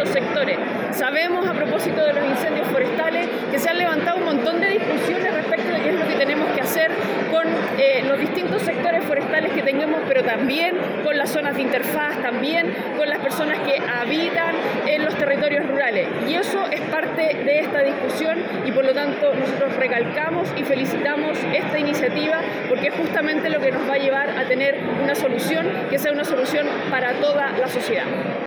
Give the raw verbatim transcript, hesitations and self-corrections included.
distintos sectores. Sabemos, a propósito de los incendios forestales, que se han levantado un montón de discusiones respecto de qué es lo que tenemos que hacer con eh, los distintos sectores forestales que tengamos, pero también con las zonas de interfaz, también con las personas que habitan en los territorios rurales. Y eso es parte de esta discusión y por lo tanto nosotros recalcamos y felicitamos esta iniciativa porque es justamente lo que nos va a llevar a tener una solución que sea una solución para toda la sociedad.